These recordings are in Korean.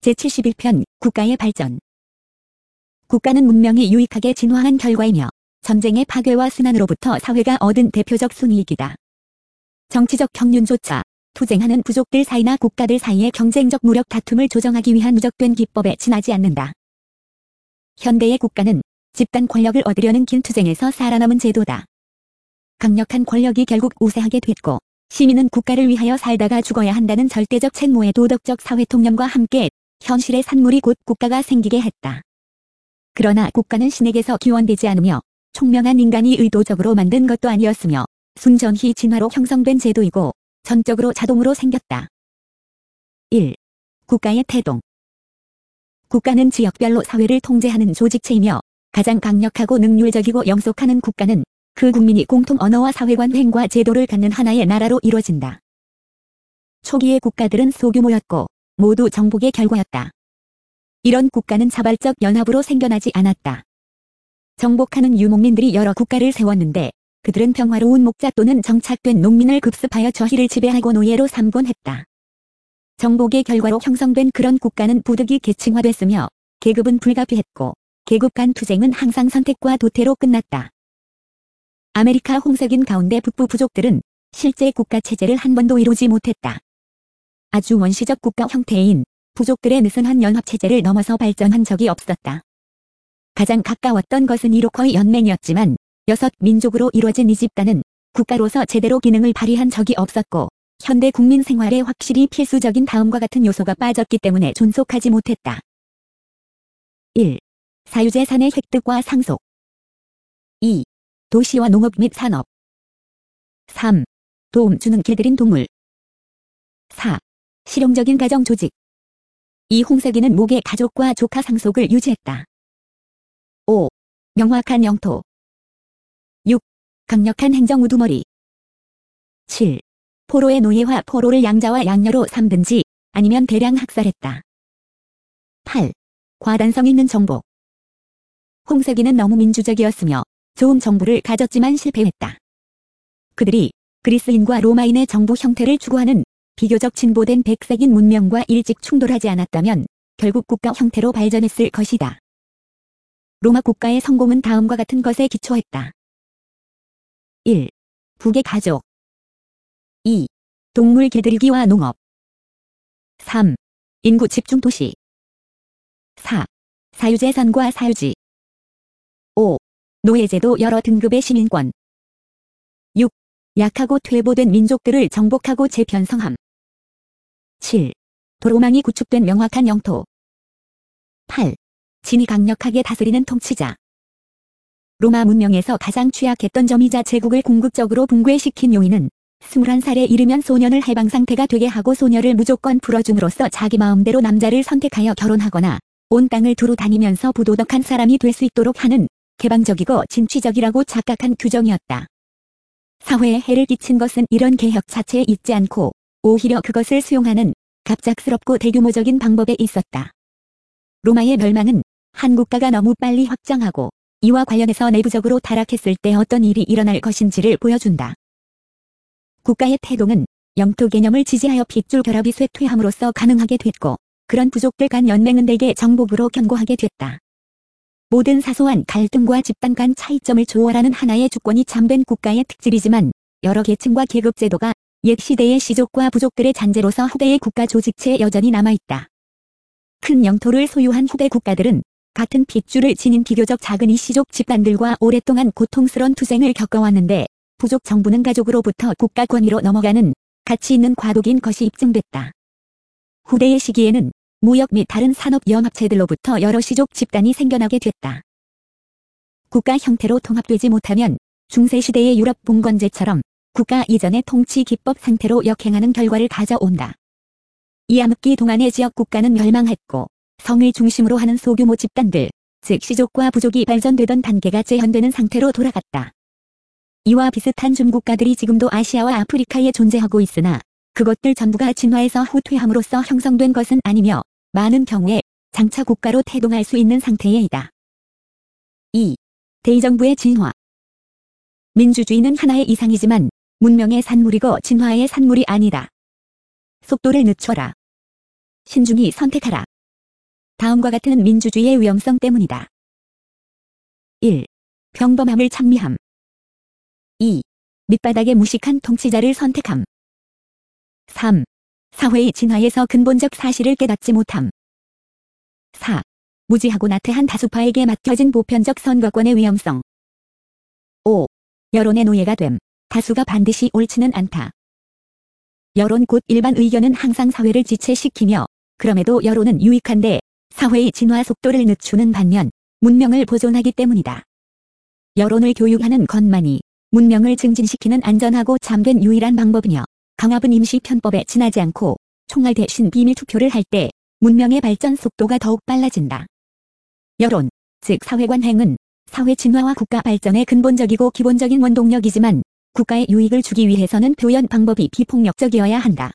제71편 국가의 발전. 국가는 문명이 유익하게 진화한 결과이며 전쟁의 파괴와 순환으로부터 사회가 얻은 대표적 순이익이다. 정치적 경륜조차 투쟁하는 부족들 사이나 국가들 사이의 경쟁적 무력 다툼을 조정하기 위한 누적된 기법에 지나지 않는다. 현대의 국가는 집단 권력을 얻으려는 긴 투쟁에서 살아남은 제도다. 강력한 권력이 결국 우세하게 됐고 시민은 국가를 위하여 살다가 죽어야 한다는 절대적 책무의 도덕적 사회 통념과 함께 현실의 산물이 곧 국가가 생기게 했다. 그러나 국가는 신에게서 기원되지 않으며 총명한 인간이 의도적으로 만든 것도 아니었으며 순전히 진화로 형성된 제도이고 전적으로 자동으로 생겼다. 1. 국가의 태동. 국가는 지역별로 사회를 통제하는 조직체이며 가장 강력하고 능률적이고 영속하는 국가는 그 국민이 공통 언어와 사회관 행과 제도를 갖는 하나의 나라로 이루어진다. 초기의 국가들은 소규모였고 모두 정복의 결과였다. 이런 국가는 자발적 연합으로 생겨나지 않았다. 정복하는 유목민들이 여러 국가를 세웠는데 그들은 평화로운 목자 또는 정착된 농민을 급습하여 저희를 지배하고 노예로 삼곤 했다. 정복의 결과로 형성된 그런 국가는 부득이 계층화됐으며 계급은 불가피했고 계급 간 투쟁은 항상 선택과 도태로 끝났다. 아메리카 홍석인 가운데 북부 부족들은 실제 국가 체제를 한 번도 이루지 못했다. 아주 원시적 국가 형태인 부족들의 느슨한 연합체제를 넘어서 발전한 적이 없었다. 가장 가까웠던 것은 이로커의 연맹이었지만 6민족으로 이루어진 이 집단은 국가로서 제대로 기능을 발휘한 적이 없었고 현대 국민 생활에 확실히 필수적인 다음과 같은 요소가 빠졌기 때문에 존속하지 못했다. 1. 사유재산의 획득과 상속. 2. 도시와 농업 및 산업. 3. 도움 주는 길들인 동물. 4. 실용적인 가정 조직. 이 홍석이는 목의 가족과 조카 상속을 유지했다. 5. 명확한 영토. 6. 강력한 행정 우두머리. 7. 포로의 노예와 포로를 양자와 양녀로 삼든지 아니면 대량 학살했다. 8. 과단성 있는 정복. 홍석이는 너무 민주적이었으며 좋은 정부를 가졌지만 실패했다. 그들이 그리스인과 로마인의 정부 형태를 추구하는 비교적 진보된 백색인 문명과 일찍 충돌하지 않았다면 결국 국가 형태로 발전했을 것이다. 로마 국가의 성공은 다음과 같은 것에 기초했다. 1. 북의 가족. 2. 동물 길들이기와 농업. 3. 인구 집중 도시. 4. 사유재산과 사유지. 5. 노예제도 여러 등급의 시민권. 6. 약하고 퇴보된 민족들을 정복하고 재편성함. 7. 도로망이 구축된 명확한 영토. 8. 진이 강력하게 다스리는 통치자. 로마 문명에서 가장 취약했던 점이자 제국을 궁극적으로 붕괴시킨 요인은 21살에 이르면 소년을 해방 상태가 되게 하고 소녀를 무조건 풀어줌으로써 자기 마음대로 남자를 선택하여 결혼하거나 온 땅을 두루 다니면서 부도덕한 사람이 될 수 있도록 하는 개방적이고 진취적이라고 착각한 규정이었다. 사회에 해를 끼친 것은 이런 개혁 자체에 있지 않고 오히려 그것을 수용하는 갑작스럽고 대규모적인 방법에 있었다. 로마의 멸망은 한 국가가 너무 빨리 확장하고 이와 관련해서 내부적으로 타락했을 때 어떤 일이 일어날 것인지를 보여준다. 국가의 태동은 영토 개념을 지지하여 핏줄 결합이 쇠퇴함으로써 가능하게 됐고 그런 부족들 간 연맹은 대개 정복으로 견고하게 됐다. 모든 사소한 갈등과 집단 간 차이점을 조월하는 하나의 주권이 참된 국가의 특질이지만 여러 계층과 계급 제도가 옛 시대의 시족과 부족들의 잔재로서 후대의 국가 조직체에 여전히 남아있다. 큰 영토를 소유한 후대 국가들은 같은 핏줄을 지닌 비교적 작은 이 시족 집단들과 오랫동안 고통스러운 투쟁을 겪어왔는데 부족 정부는 가족으로부터 국가 권위로 넘어가는 가치 있는 과도기인 것이 입증됐다. 후대의 시기에는 무역 및 다른 산업 연합체들로부터 여러 시족 집단이 생겨나게 됐다. 국가 형태로 통합되지 못하면 중세시대의 유럽 봉건제처럼 국가 이전의 통치 기법 상태로 역행하는 결과를 가져온다. 이 암흑기 동안의 지역 국가는 멸망했고 성을 중심으로 하는 소규모 집단들, 즉 시족과 부족이 발전되던 단계가 재현되는 상태로 돌아갔다. 이와 비슷한 줌국가들이 지금도 아시아와 아프리카에 존재하고 있으나 그것들 전부가 진화해서 후퇴함으로써 형성된 것은 아니며 많은 경우에 장차 국가로 태동할 수 있는 상태에 있다. 2. 대의정부의 진화. 민주주의는 하나의 이상이지만 문명의 산물이고 진화의 산물이 아니다. 속도를 늦춰라. 신중히 선택하라. 다음과 같은 민주주의의 위험성 때문이다. 1. 평범함을 찬미함. 2. 밑바닥의 무식한 통치자를 선택함. 3. 사회의 진화에서 근본적 사실을 깨닫지 못함. 4. 무지하고 나태한 다수파에게 맡겨진 보편적 선거권의 위험성. 5. 여론의 노예가 됨. 다수가 반드시 옳지는 않다. 여론 곧 일반 의견은 항상 사회를 지체시키며 그럼에도 여론은 유익한데 사회의 진화 속도를 늦추는 반면 문명을 보존하기 때문이다. 여론을 교육하는 것만이 문명을 증진시키는 안전하고 참된 유일한 방법이며 강압은 임시 편법에 지나지 않고 총알 대신 비밀 투표를 할 때 문명의 발전 속도가 더욱 빨라진다. 여론, 즉 사회관행은 사회 진화와 국가 발전의 근본적이고 기본적인 원동력이지만 국가의 유익을 주기 위해서는 표현 방법이 비폭력적이어야 한다.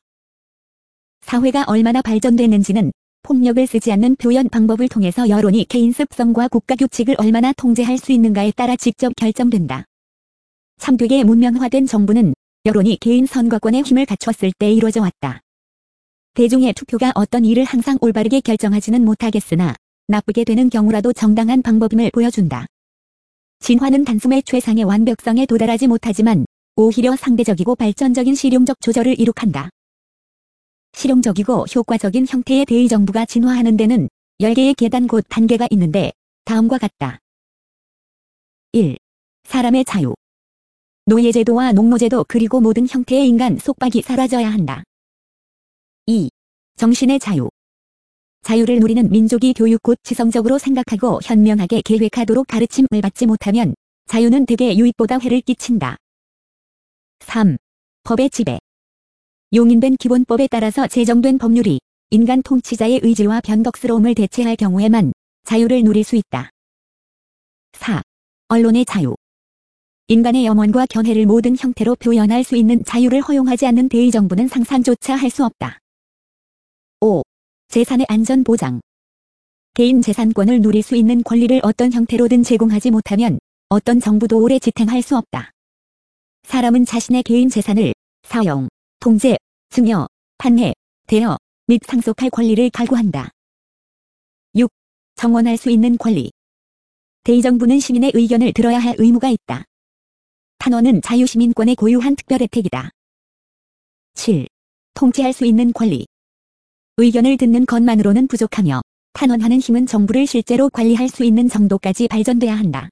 사회가 얼마나 발전됐는지는 폭력을 쓰지 않는 표현 방법을 통해서 여론이 개인 습성과 국가 규칙을 얼마나 통제할 수 있는가에 따라 직접 결정된다. 참되게 문명화된 정부는 여론이 개인 선거권에 힘을 갖췄을 때 이루어져 왔다. 대중의 투표가 어떤 일을 항상 올바르게 결정하지는 못하겠으나 나쁘게 되는 경우라도 정당한 방법임을 보여준다. 진화는 단숨에 최상의 완벽성에 도달하지 못하지만 오히려 상대적이고 발전적인 실용적 조절을 이룩한다. 실용적이고 효과적인 형태의 대의정부가 진화하는 데는 10개의 계단 곧 단계가 있는데 다음과 같다. 1. 사람의 자유. 노예제도와 농노제도 그리고 모든 형태의 인간 속박이 사라져야 한다. 2. 정신의 자유. 자유를 누리는 민족이 교육 곧 지성적으로 생각하고 현명하게 계획하도록 가르침을 받지 못하면 자유는 대개 유익보다 해를 끼친다. 3. 법의 지배. 용인된 기본법에 따라서 제정된 법률이 인간 통치자의 의지와 변덕스러움을 대체할 경우에만 자유를 누릴 수 있다. 4. 언론의 자유. 인간의 염원과 견해를 모든 형태로 표현할 수 있는 자유를 허용하지 않는 대의정부는 상상조차 할 수 없다. 5. 재산의 안전 보장. 개인 재산권을 누릴 수 있는 권리를 어떤 형태로든 제공하지 못하면 어떤 정부도 오래 지탱할 수 없다. 사람은 자신의 개인 재산을 사용, 통제, 증여, 판매, 대여, 및 상속할 권리를 갈구한다. 6. 정원할 수 있는 권리. 대의정부는 시민의 의견을 들어야 할 의무가 있다. 탄원은 자유시민권의 고유한 특별 혜택이다. 7. 통치할 수 있는 권리. 의견을 듣는 것만으로는 부족하며 탄원하는 힘은 정부를 실제로 관리할 수 있는 정도까지 발전돼야 한다.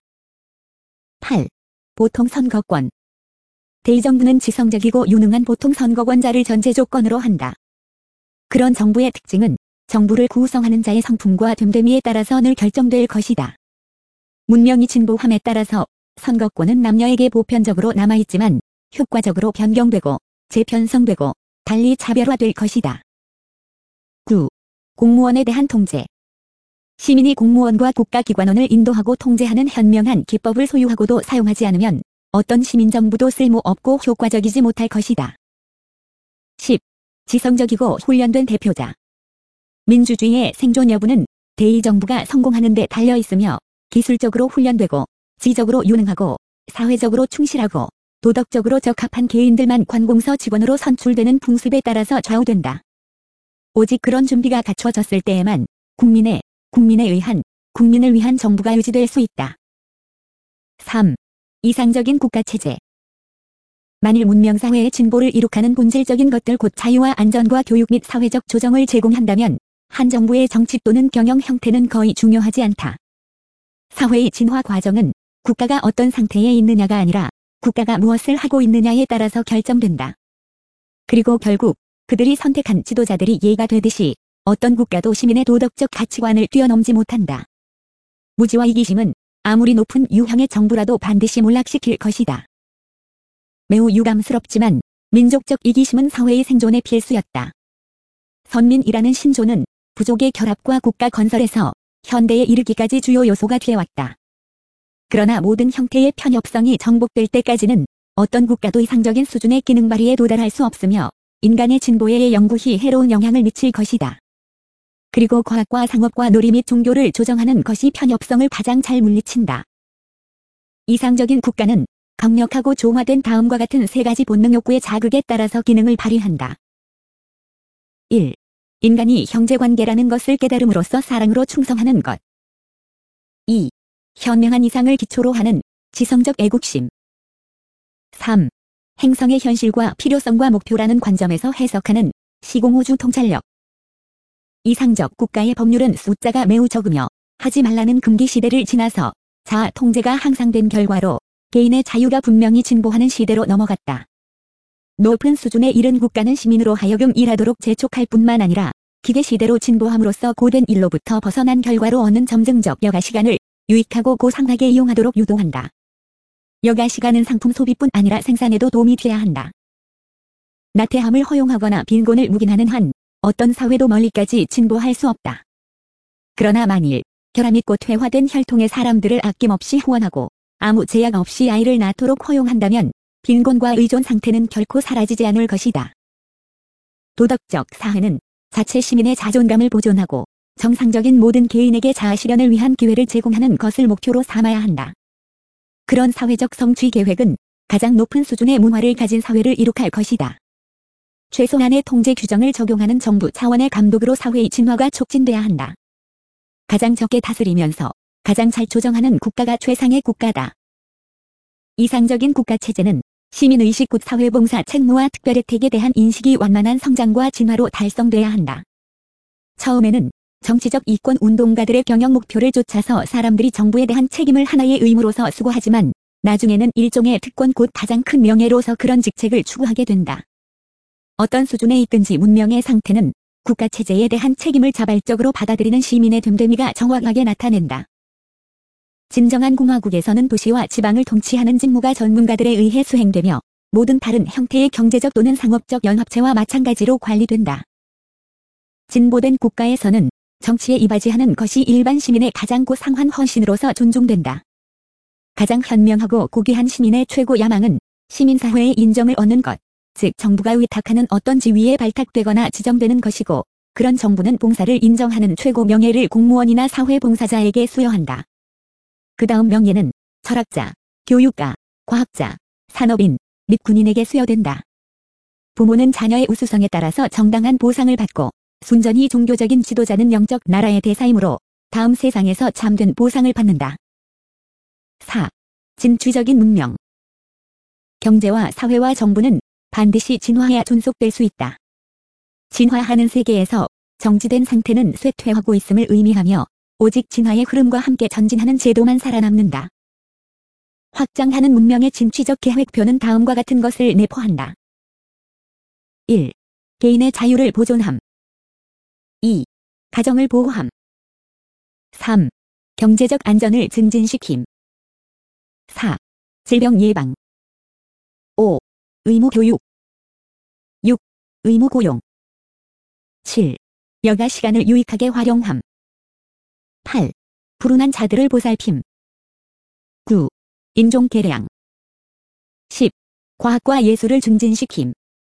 8. 보통 선거권. 대의정부는 지성적이고 유능한 보통 선거권자를 전제 조건으로 한다. 그런 정부의 특징은 정부를 구성하는 자의 성품과 됨됨이에 따라서 늘 결정될 것이다. 문명이 진보함에 따라서 선거권은 남녀에게 보편적으로 남아있지만 효과적으로 변경되고 재편성되고 달리 차별화될 것이다. 9. 공무원에 대한 통제. 시민이 공무원과 국가기관원을 인도하고 통제하는 현명한 기법을 소유하고도 사용하지 않으면 어떤 시민정부도 쓸모없고 효과적이지 못할 것이다. 10. 지성적이고 훈련된 대표자. 민주주의의 생존 여부는 대의정부가 성공하는 데 달려있으며 기술적으로 훈련되고 지적으로 유능하고 사회적으로 충실하고 도덕적으로 적합한 개인들만 관공서 직원으로 선출되는 풍습에 따라서 좌우된다. 오직 그런 준비가 갖춰졌을 때에만 국민에 의한, 국민을 위한 정부가 유지될 수 있다. 3. 이상적인 국가체제. 만일 문명사회의 진보를 이룩하는 본질적인 것들 곧 자유와 안전과 교육 및 사회적 조정을 제공한다면 한 정부의 정치 또는 경영 형태는 거의 중요하지 않다. 사회의 진화 과정은 국가가 어떤 상태에 있느냐가 아니라 국가가 무엇을 하고 있느냐에 따라서 결정된다. 그리고 결국 그들이 선택한 지도자들이 예가 되듯이 어떤 국가도 시민의 도덕적 가치관을 뛰어넘지 못한다. 무지와 이기심은 아무리 높은 유형의 정부라도 반드시 몰락시킬 것이다. 매우 유감스럽지만 민족적 이기심은 사회의 생존의 필수였다. 선민이라는 신조는 부족의 결합과 국가 건설에서 현대에 이르기까지 주요 요소가 되어왔다. 그러나 모든 형태의 편협성이 정복될 때까지는 어떤 국가도 이상적인 수준의 기능 발휘에 도달할 수 없으며 인간의 진보에 영구히 해로운 영향을 미칠 것이다. 그리고 과학과 상업과 놀이 및 종교를 조정하는 것이 편협성을 가장 잘 물리친다. 이상적인 국가는 강력하고 조화된 다음과 같은 세 가지 본능 욕구의 자극에 따라서 기능을 발휘한다. 1. 인간이 형제관계라는 것을 깨달음으로써 사랑으로 충성하는 것. 2. 현명한 이상을 기초로 하는 지성적 애국심. 3. 행성의 현실과 필요성과 목표라는 관점에서 해석하는 시공우주 통찰력. 이상적 국가의 법률은 숫자가 매우 적으며 하지 말라는 금기 시대를 지나서 자아 통제가 향상된 결과로 개인의 자유가 분명히 진보하는 시대로 넘어갔다. 높은 수준에 이른 국가는 시민으로 하여금 일하도록 재촉할 뿐만 아니라 기계 시대로 진보함으로써 고된 일로부터 벗어난 결과로 얻는 점증적 여가 시간을 유익하고 고상하게 이용하도록 유도한다. 여가 시간은 상품 소비뿐 아니라 생산에도 도움이 돼야 한다. 나태함을 허용하거나 빈곤을 묵인하는 한 어떤 사회도 멀리까지 진보할 수 없다. 그러나 만일 결함 있고 퇴화된 혈통의 사람들을 아낌없이 후원하고 아무 제약 없이 아이를 낳도록 허용한다면 빈곤과 의존 상태는 결코 사라지지 않을 것이다. 도덕적 사회는 자체 시민의 자존감을 보존하고 정상적인 모든 개인에게 자아 실현을 위한 기회를 제공하는 것을 목표로 삼아야 한다. 그런 사회적 성취 계획은 가장 높은 수준의 문화를 가진 사회를 이룩할 것이다. 최소한의 통제 규정을 적용하는 정부 차원의 감독으로 사회의 진화가 촉진돼야 한다. 가장 적게 다스리면서 가장 잘 조정하는 국가가 최상의 국가다. 이상적인 국가체제는 시민의식 곧 사회봉사 책무와 특별혜택에 대한 인식이 완만한 성장과 진화로 달성돼야 한다. 처음에는 정치적 이권 운동가들의 경영 목표를 쫓아서 사람들이 정부에 대한 책임을 하나의 의무로서 수고하지만 나중에는 일종의 특권 곧 가장 큰 명예로서 그런 직책을 추구하게 된다. 어떤 수준에 있든지 문명의 상태는 국가체제에 대한 책임을 자발적으로 받아들이는 시민의 됨됨이가 정확하게 나타낸다. 진정한 공화국에서는 도시와 지방을 통치하는 직무가 전문가들에 의해 수행되며 모든 다른 형태의 경제적 또는 상업적 연합체와 마찬가지로 관리된다. 진보된 국가에서는 정치에 이바지하는 것이 일반 시민의 가장 고상한 헌신으로서 존중된다. 가장 현명하고 고귀한 시민의 최고 야망은 시민사회의 인정을 얻는 것, 즉 정부가 위탁하는 어떤 지위에 발탁되거나 지정되는 것이고 그런 정부는 봉사를 인정하는 최고 명예를 공무원이나 사회봉사자에게 수여한다. 그 다음 명예는 철학자, 교육가, 과학자, 산업인 및 군인에게 수여된다. 부모는 자녀의 우수성에 따라서 정당한 보상을 받고 순전히 종교적인 지도자는 영적 나라의 대사이므로 다음 세상에서 참된 보상을 받는다. 4. 진취적인 문명. 경제와 사회와 정부는 반드시 진화해야 존속될 수 있다. 진화하는 세계에서 정지된 상태는 쇠퇴하고 있음을 의미하며 오직 진화의 흐름과 함께 전진하는 제도만 살아남는다. 확장하는 문명의 진취적 계획표는 다음과 같은 것을 내포한다. 1. 개인의 자유를 보존함. 2. 가정을 보호함. 3. 경제적 안전을 증진시킴. 4. 질병 예방. 5. 의무 교육. 6. 의무 고용. 7. 여가 시간을 유익하게 활용함. 8. 불운한 자들을 보살핌. 9. 인종 개량. 10. 과학과 예술을 증진시킴.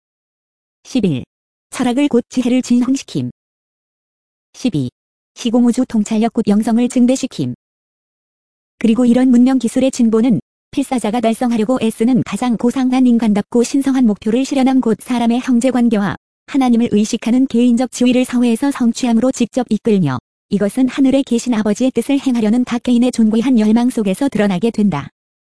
11. 철학을 곧 지혜를 진흥시킴. 12. 시공우주 통찰력 곧 영성을 증대시킴. 그리고 이런 문명 기술의 진보는 필사자가 달성하려고 애쓰는 가장 고상한 인간답고 신성한 목표를 실현함 곧 사람의 형제관계와 하나님을 의식하는 개인적 지위를 사회에서 성취함으로 직접 이끌며 이것은 하늘에 계신 아버지의 뜻을 행하려는 각 개인의 존귀한 열망 속에서 드러나게 된다.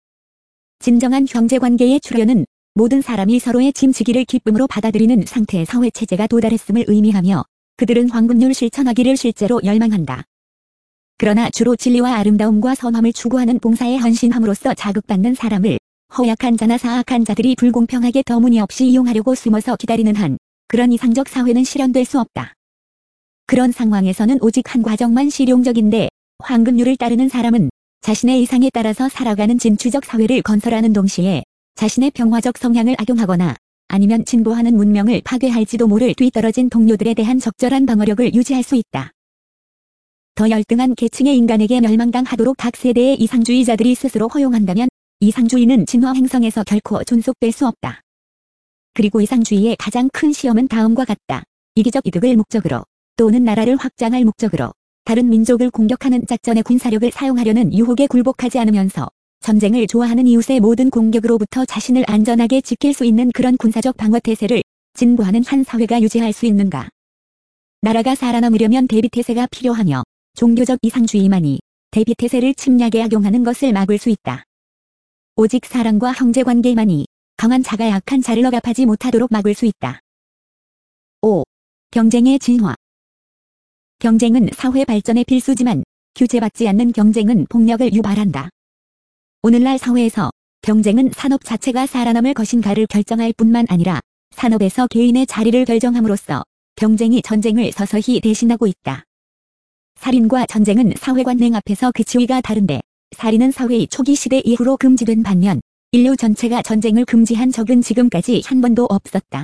진정한 형제관계의 출현은 모든 사람이 서로의 짐지기를 기쁨으로 받아들이는 상태의 사회체제가 도달했음을 의미하며 그들은 황금률 실천하기를 실제로 열망한다. 그러나 주로 진리와 아름다움과 선함을 추구하는 봉사에 헌신함으로써 자극받는 사람을 허약한 자나 사악한 자들이 불공평하게 터무니없이 이용하려고 숨어서 기다리는 한 그런 이상적 사회는 실현될 수 없다. 그런 상황에서는 오직 한 과정만 실용적인데 황금률을 따르는 사람은 자신의 이상에 따라서 살아가는 진취적 사회를 건설하는 동시에 자신의 평화적 성향을 악용하거나 아니면 진보하는 문명을 파괴할지도 모를 뒤떨어진 동료들에 대한 적절한 방어력을 유지할 수 있다. 더 열등한 계층의 인간에게 멸망당하도록 각 세대의 이상주의자들이 스스로 허용한다면 이상주의는 진화 행성에서 결코 존속될 수 없다. 그리고 이상주의의 가장 큰 시험은 다음과 같다. 이기적 이득을 목적으로 또는 나라를 확장할 목적으로 다른 민족을 공격하는 작전의 군사력을 사용하려는 유혹에 굴복하지 않으면서 전쟁을 좋아하는 이웃의 모든 공격으로부터 자신을 안전하게 지킬 수 있는 그런 군사적 방어태세를 진보하는 한 사회가 유지할 수 있는가. 나라가 살아남으려면 대비태세가 필요하며 종교적 이상주의만이 대비태세를 침략에 악용하는 것을 막을 수 있다. 오직 사랑과 형제관계만이 강한 자가 약한 자를 억압하지 못하도록 막을 수 있다. 5. 경쟁의 진화. 경쟁은 사회 발전의 필수지만 규제받지 않는 경쟁은 폭력을 유발한다. 오늘날 사회에서 경쟁은 산업 자체가 살아남을 것인가를 결정할 뿐만 아니라 산업에서 개인의 자리를 결정함으로써 경쟁이 전쟁을 서서히 대신하고 있다. 살인과 전쟁은 사회관행 앞에서 그 지위가 다른데 살인은 사회의 초기 시대 이후로 금지된 반면 인류 전체가 전쟁을 금지한 적은 지금까지 한 번도 없었다.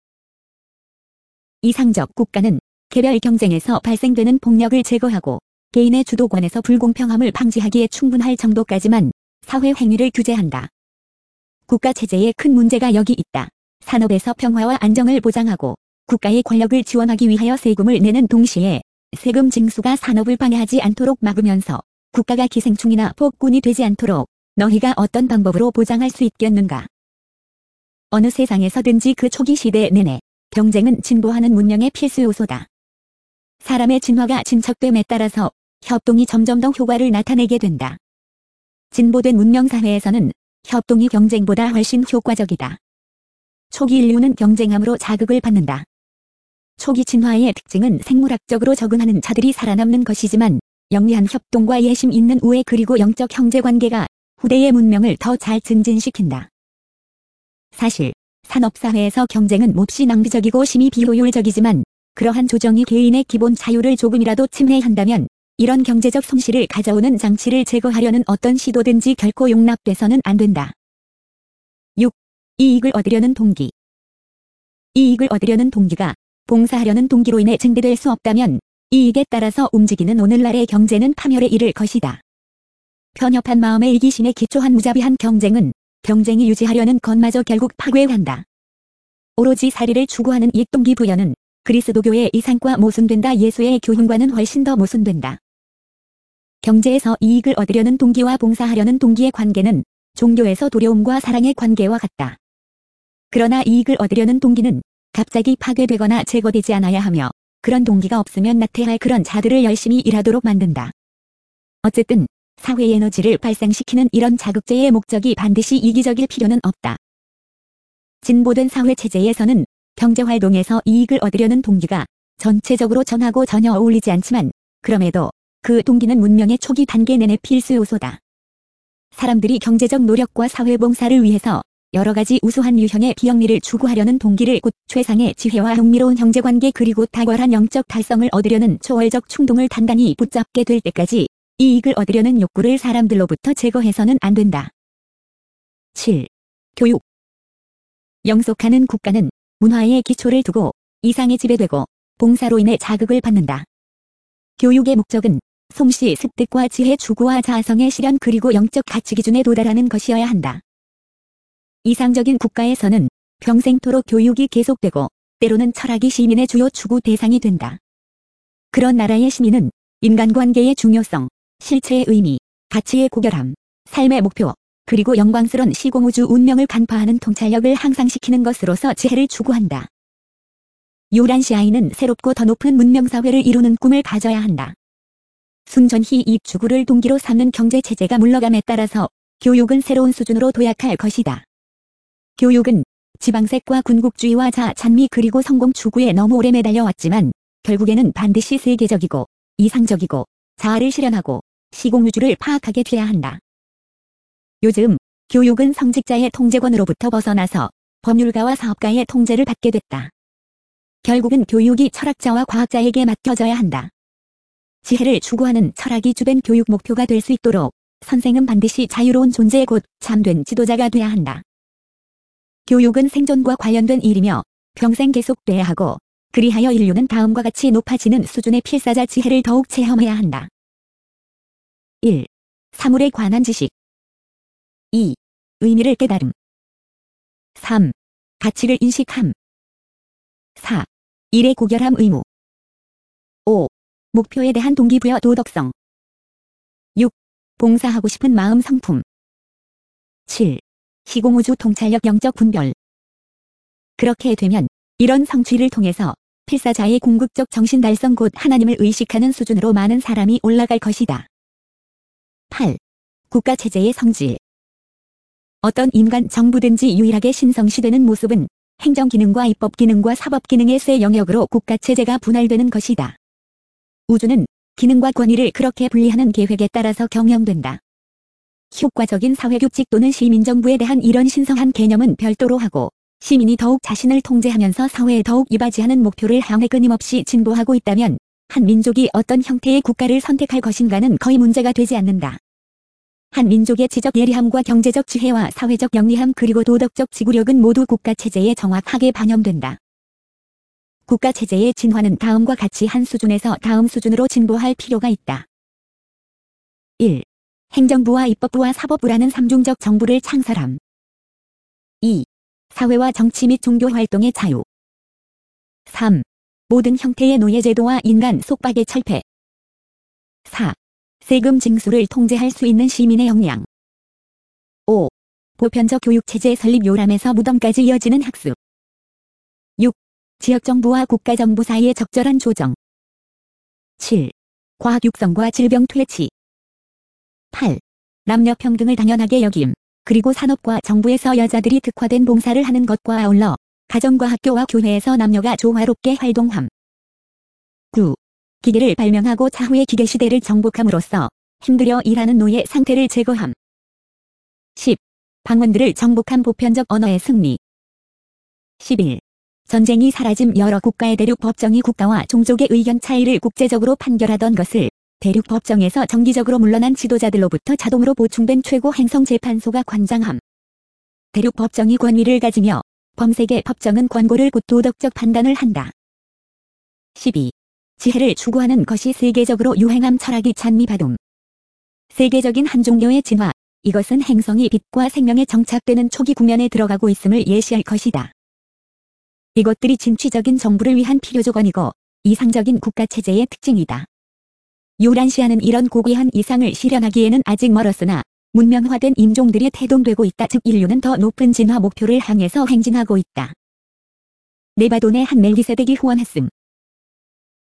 이상적 국가는 개별 경쟁에서 발생되는 폭력을 제거하고 개인의 주도권에서 불공평함을 방지하기에 충분할 정도까지만 사회 행위를 규제한다. 국가 체제에 큰 문제가 여기 있다. 산업에서 평화와 안정을 보장하고 국가의 권력을 지원하기 위하여 세금을 내는 동시에 세금 징수가 산업을 방해하지 않도록 막으면서 국가가 기생충이나 폭군이 되지 않도록 너희가 어떤 방법으로 보장할 수 있겠는가? 어느 세상에서든지 그 초기 시대 내내 경쟁은 진보하는 문명의 필수 요소다. 사람의 진화가 진척됨에 따라서 협동이 점점 더 효과를 나타내게 된다. 진보된 문명사회에서는 협동이 경쟁보다 훨씬 효과적이다. 초기 인류는 경쟁함으로 자극을 받는다. 초기 진화의 특징은 생물학적으로 적응하는 자들이 살아남는 것이지만 영리한 협동과 예심 있는 우애 그리고 영적 형제관계가 후대의 문명을 더 잘 증진시킨다. 사실 산업사회에서 경쟁은 몹시 낭비적이고 심히 비효율적이지만 그러한 조정이 개인의 기본 자유를 조금이라도 침해한다면 이런 경제적 손실을 가져오는 장치를 제거하려는 어떤 시도든지 결코 용납돼서는 안 된다. 6. 이익을 얻으려는 동기. 이익을 얻으려는 동기가 봉사하려는 동기로 인해 증대될 수 없다면 이익에 따라서 움직이는 오늘날의 경제는 파멸에 이를 것이다. 편협한 마음의 이기심에 기초한 무자비한 경쟁은 경쟁이 유지하려는 것마저 결국 파괴한다. 오로지 사리를 추구하는 이익 동기 부여는 그리스도교의 이상과 모순된다. 예수의 교훈과는 훨씬 더 모순된다. 경제에서 이익을 얻으려는 동기와 봉사하려는 동기의 관계는 종교에서 도려움과 사랑의 관계와 같다. 그러나 이익을 얻으려는 동기는 갑자기 파괴되거나 제거되지 않아야 하며 그런 동기가 없으면 나태할 그런 자들을 열심히 일하도록 만든다. 어쨌든 사회 에너지를 발생시키는 이런 자극제의 목적이 반드시 이기적일 필요는 없다. 진보된 사회체제에서는 경제활동에서 이익을 얻으려는 동기가 전체적으로 정하고 전혀 어울리지 않지만 그럼에도 그 동기는 문명의 초기 단계 내내 필수 요소다. 사람들이 경제적 노력과 사회봉사를 위해서 여러 가지 우수한 유형의 비영리를 추구하려는 동기를 곧 최상의 지혜와 흥미로운 형제관계 그리고 탁월한 영적 달성을 얻으려는 초월적 충동을 단단히 붙잡게 될 때까지 이익을 얻으려는 욕구를 사람들로부터 제거해서는 안 된다. 7. 교육. 영속하는 국가는 문화의 기초를 두고 이상에 지배되고 봉사로 인해 자극을 받는다. 교육의 목적은 솜씨 습득과 지혜 추구와 자아성의 실현 그리고 영적 가치 기준에 도달하는 것이어야 한다. 이상적인 국가에서는 평생토록 교육이 계속되고 때로는 철학이 시민의 주요 추구 대상이 된다. 그런 나라의 시민은 인간관계의 중요성, 실체의 의미, 가치의 고결함, 삶의 목표, 그리고 영광스런 시공우주 운명을 간파하는 통찰력을 향상시키는 것으로서 지혜를 추구한다. 요란시아인은 새롭고 더 높은 문명사회를 이루는 꿈을 가져야 한다. 순전히 이익 추구를 동기로 삼는 경제체제가 물러감에 따라서 교육은 새로운 수준으로 도약할 것이다. 교육은 지방색과 군국주의와 자아찬미 그리고 성공 추구에 너무 오래 매달려왔지만 결국에는 반드시 세계적이고 이상적이고 자아를 실현하고 시공우주를 파악하게 돼야 한다. 요즘 교육은 성직자의 통제권으로부터 벗어나서 법률가와 사업가의 통제를 받게 됐다. 결국은 교육이 철학자와 과학자에게 맡겨져야 한다. 지혜를 추구하는 철학이 주된 교육 목표가 될 수 있도록 선생은 반드시 자유로운 존재 곧 참된 지도자가 돼야 한다. 교육은 생존과 관련된 일이며 평생 계속돼야 하고 그리하여 인류는 다음과 같이 높아지는 수준의 필사자 지혜를 더욱 체험해야 한다. 1. 사물에 관한 지식. 2. 의미를 깨달음. 3. 가치를 인식함. 4. 일의 고결함 의무. 5. 목표에 대한 동기부여 도덕성. 6. 봉사하고 싶은 마음 성품. 7. 시공우주 통찰력 영적 분별. 그렇게 되면 이런 성취를 통해서 필사자의 궁극적 정신 달성 곧 하나님을 의식하는 수준으로 많은 사람이 올라갈 것이다. 8. 국가체제의 성질. 어떤 인간 정부든지 유일하게 신성시되는 모습은 행정기능과 입법기능과 사법기능의 세 영역으로 국가체제가 분할되는 것이다. 우주는 기능과 권위를 그렇게 분리하는 계획에 따라서 경영된다. 효과적인 사회규칙 또는 시민정부에 대한 이런 신성한 개념은 별도로 하고 시민이 더욱 자신을 통제하면서 사회에 더욱 이바지하는 목표를 향해 끊임없이 진보하고 있다면 한 민족이 어떤 형태의 국가를 선택할 것인가는 거의 문제가 되지 않는다. 한 민족의 지적 예리함과 경제적 지혜와 사회적 영리함 그리고 도덕적 지구력은 모두 국가체제에 정확하게 반영된다. 국가체제의 진화는 다음과 같이 한 수준에서 다음 수준으로 진보할 필요가 있다. 1. 행정부와 입법부와 사법부라는 삼중적 정부를 창설함. 2. 사회와 정치 및 종교 활동의 자유. 3. 모든 형태의 노예제도와 인간 속박의 철폐. 4. 세금 징수를 통제할 수 있는 시민의 역량. 5. 보편적 교육체제 설립 요람에서 무덤까지 이어지는 학습. 6. 지역정부와 국가정부 사이의 적절한 조정. 7. 과학 육성과 질병 퇴치. 8. 남녀 평등을 당연하게 여김. 그리고 산업과 정부에서 여자들이 특화된 봉사를 하는 것과 아울러 가정과 학교와 교회에서 남녀가 조화롭게 활동함. 9. 기계를 발명하고 차후의 기계시대를 정복함으로써 힘들여 일하는 노예 상태를 제거함. 10. 방언들을 정복한 보편적 언어의 승리. 11. 전쟁이 사라짐 여러 국가의 대륙 법정이 국가와 종족의 의견 차이를 국제적으로 판결하던 것을 대륙 법정에서 정기적으로 물러난 지도자들로부터 자동으로 보충된 최고 행정재판소가 관장함. 대륙 법정이 권위를 가지며 범세계 법정은 권고를 곧 도덕적 판단을 한다. 12. 지혜를 추구하는 것이 세계적으로 유행함 철학이 찬미받음. 세계적인 한 종교의 진화, 이것은 행성이 빛과 생명에 정착되는 초기 국면에 들어가고 있음을 예시할 것이다. 이것들이 진취적인 정부를 위한 필요조건이고 이상적인 국가체제의 특징이다. 요란시아는 이런 고귀한 이상을 실현하기에는 아직 멀었으나 문명화된 인종들이 태동되고 있다. 즉 인류는 더 높은 진화 목표를 향해서 행진하고 있다. 네바돈의 한 멜기세덱이 후원했음.